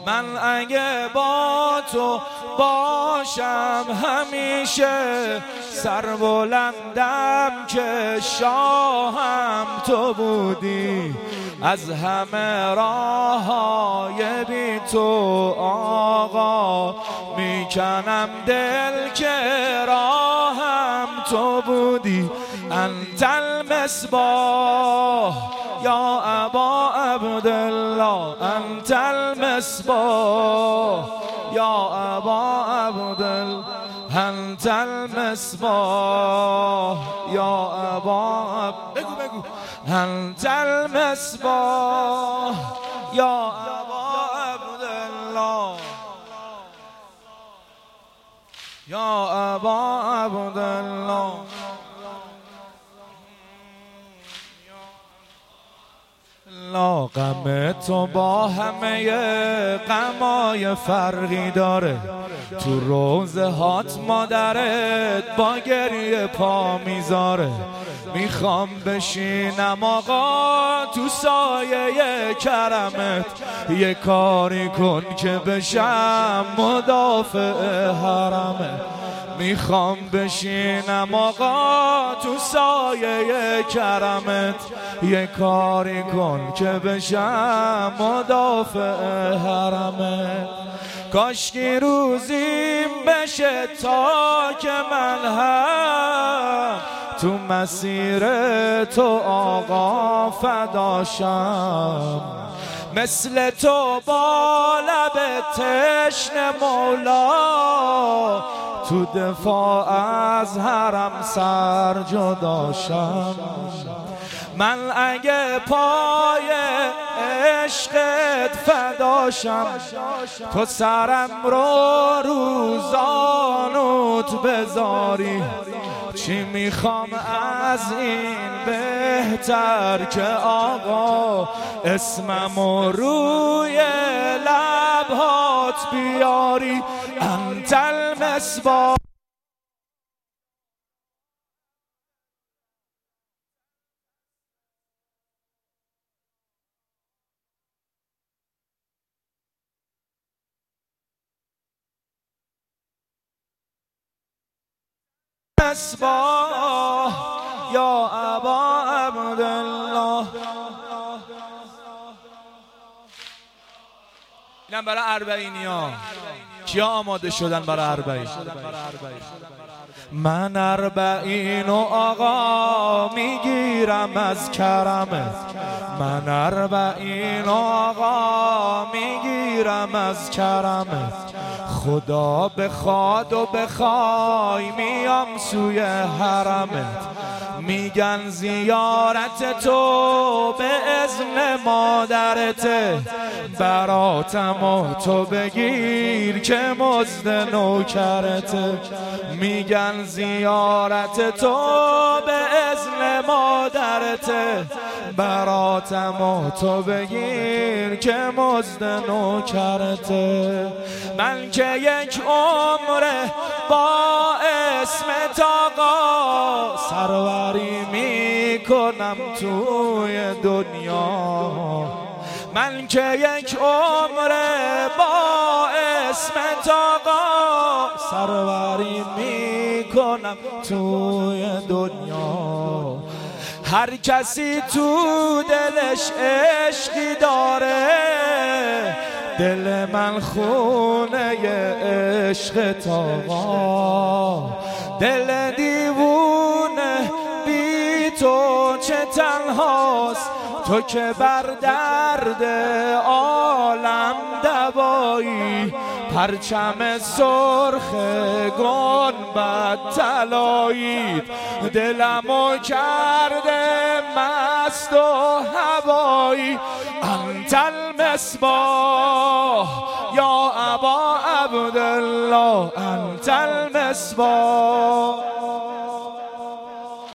من اگه با تو باشم همیشه سربلندم که شاهم تو بودی. از همه راههای بی تو آقا میکنم دل که راهم تو بودی. انت المصباح یا ابا عبدالله، انت المصباح یا ابا عبدالله، انت المصباح یا ابا بگو انت المصباح یا ابا عبدالله، یا ابا عبدالله. لا غم تو با همه غمای فرقی داره، تو روزه هات مادرت با گریه پا میذاره. میخوام بشینم آقا تو سایه کرمت، یه کاری کن که بشم مدافع حرمت. میخوام بشینم آقا تو سایه کرمت، یه کاری کن که بشم مدافع حرمت. کاشکی روزیم بشه تا که من هم تو مسیر تو آقا فداشم، مثل تو با لب تشنه مولا تو دفاع از حرم سر جداشم. من اگه پای عشقت فداشم، تو سرم رو روزانوت بذاری. چی میخوام از این بهتر که آقا اسممو روی لبهات بیاری. انت المصباح مصباح یا ابا عبدالله. اینم برای اربعینی ها. کیا آماده شدن برای اربعین؟ من اربعین و آقا میگیرم از کرمت، من اربعین و آقا میگیرم از کرمت. خدا بخواد و بخوای میام سوی حرمت. میگن زیارت تو به اذن مادرته، براتم و تو بگیر که مزد نوکرته. میگن زیارت تو به اذن مادرته، براتم و تو بگیر که مزد نوکرته. من که یک عمره با اسمت آقا سروری میکنم توی دنیا. من که یک عمره با اسمت آقا سروری میکنم توی دنیا. هر کسی تو دلش عشقی داره، دل من خونه عشق آقا. دل دیوونه بی تو چه تنهاست، تو که بر درد عالم دوایی. پرچم سرخ گنبد طلاییت، دلمو کرده مست و هوایی. انت المصباح یا ابا عبدالله، انت المصباح.